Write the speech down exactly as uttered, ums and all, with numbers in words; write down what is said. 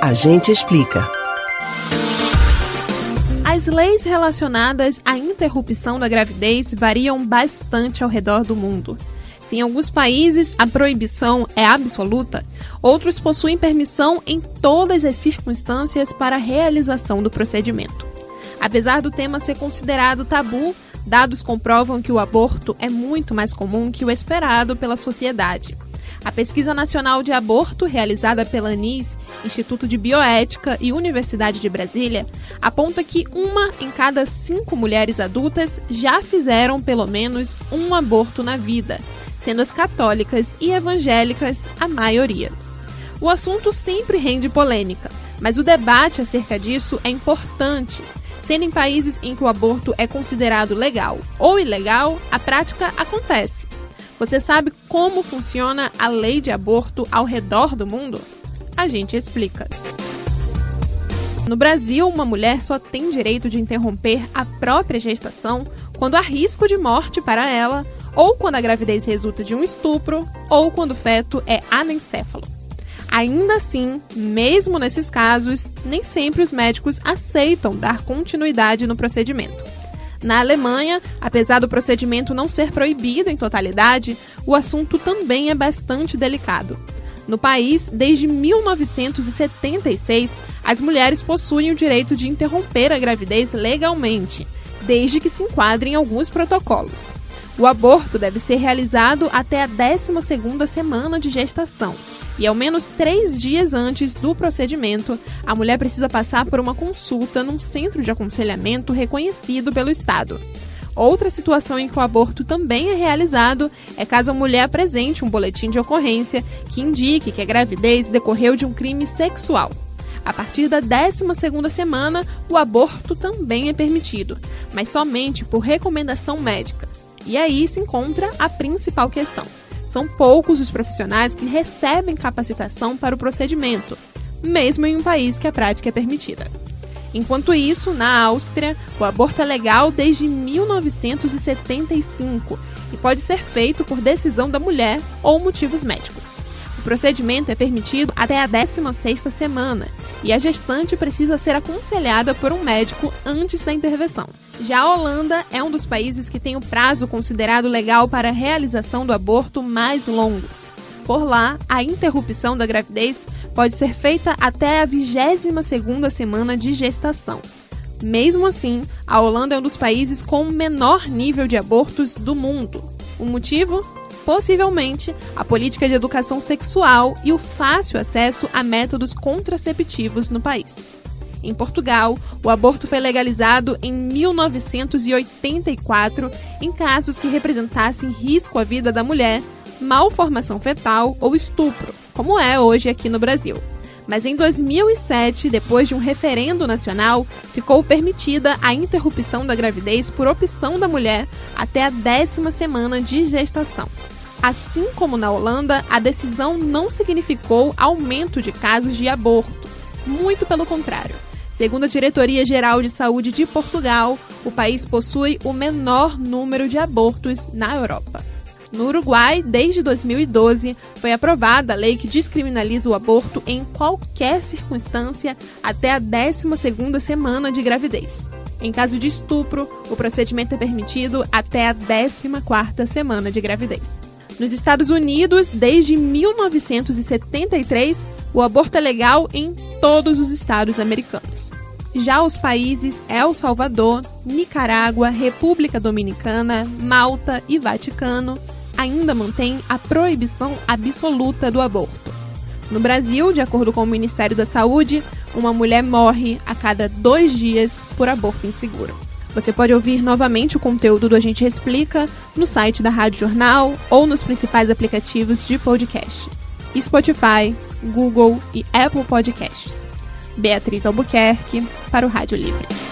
A gente explica. As leis relacionadas à interrupção da gravidez variam bastante ao redor do mundo. Se em alguns países a proibição é absoluta, outros possuem permissão em todas as circunstâncias para a realização do procedimento. Apesar do tema ser considerado tabu, dados comprovam que o aborto é muito mais comum que o esperado pela sociedade. A Pesquisa Nacional de Aborto, realizada pela ANIS, Instituto de Bioética e Universidade de Brasília, aponta que uma em cada cinco mulheres adultas já fizeram pelo menos um aborto na vida, sendo as católicas e evangélicas a maioria. O assunto sempre rende polêmica, mas o debate acerca disso é importante. Sendo em países em que o aborto é considerado legal ou ilegal, a prática acontece. Você sabe como funciona a lei de aborto ao redor do mundo? A gente explica. No Brasil, uma mulher só tem direito de interromper a própria gestação quando há risco de morte para ela, ou quando a gravidez resulta de um estupro, ou quando o feto é anencéfalo. Ainda assim, mesmo nesses casos, nem sempre os médicos aceitam dar continuidade no procedimento. Na Alemanha, apesar do procedimento não ser proibido em totalidade, o assunto também é bastante delicado. No país, desde mil novecentos e setenta e seis, as mulheres possuem o direito de interromper a gravidez legalmente, desde que se enquadrem em alguns protocolos. O aborto deve ser realizado até a décima segunda semana de gestação. E ao menos três dias antes do procedimento, a mulher precisa passar por uma consulta num centro de aconselhamento reconhecido pelo Estado. Outra situação em que o aborto também é realizado é caso a mulher apresente um boletim de ocorrência que indique que a gravidez decorreu de um crime sexual. A partir da décima segunda semana, o aborto também é permitido, mas somente por recomendação médica. E aí se encontra a principal questão. São poucos os profissionais que recebem capacitação para o procedimento, mesmo em um país que a prática é permitida. Enquanto isso, na Áustria, o aborto é legal desde mil novecentos e setenta e cinco e pode ser feito por decisão da mulher ou motivos médicos. O procedimento é permitido até a décima sexta semana e a gestante precisa ser aconselhada por um médico antes da intervenção. Já a Holanda é um dos países que tem o prazo considerado legal para a realização do aborto mais longos. Por lá, a interrupção da gravidez pode ser feita até a vigésima segunda semana de gestação. Mesmo assim, a Holanda é um dos países com o menor nível de abortos do mundo. O motivo? Possivelmente, a política de educação sexual e o fácil acesso a métodos contraceptivos no país. Em Portugal, o aborto foi legalizado em mil novecentos e oitenta e quatro em casos que representassem risco à vida da mulher, malformação fetal ou estupro, como é hoje aqui no Brasil. Mas em dois mil e sete, depois de um referendo nacional, ficou permitida a interrupção da gravidez por opção da mulher até a décima semana de gestação. Assim como na Holanda, a decisão não significou aumento de casos de aborto, muito pelo contrário. Segundo a Diretoria-Geral de Saúde de Portugal, o país possui o menor número de abortos na Europa. No Uruguai, desde dois mil e doze, foi aprovada a lei que descriminaliza o aborto em qualquer circunstância até a décima segunda semana de gravidez. Em caso de estupro, o procedimento é permitido até a décima quarta semana de gravidez. Nos Estados Unidos, desde mil novecentos e setenta e três, o aborto é legal em todos os estados americanos. Já os países El Salvador, Nicarágua, República Dominicana, Malta e Vaticano ainda mantêm a proibição absoluta do aborto. No Brasil, de acordo com o Ministério da Saúde, uma mulher morre a cada dois dias por aborto inseguro. Você pode ouvir novamente o conteúdo do A Gente Explica no site da Rádio Jornal ou nos principais aplicativos de podcast: Spotify, Google e Apple Podcasts. Beatriz Albuquerque, para o Rádio Livre.